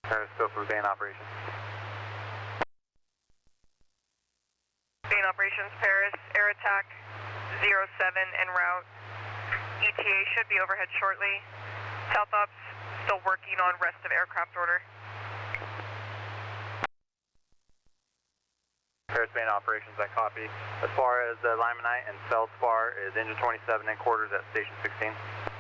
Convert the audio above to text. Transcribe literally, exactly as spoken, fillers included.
Periscope Bane operations. Bane operations, Paris, air attack zero seven en route. E T A should be overhead shortly. South Ops still working on rest of aircraft order. Paris Bane operations, I copy. As far as uh, Limonite and Feldspar is engine twenty-seven and quarters at station sixteen.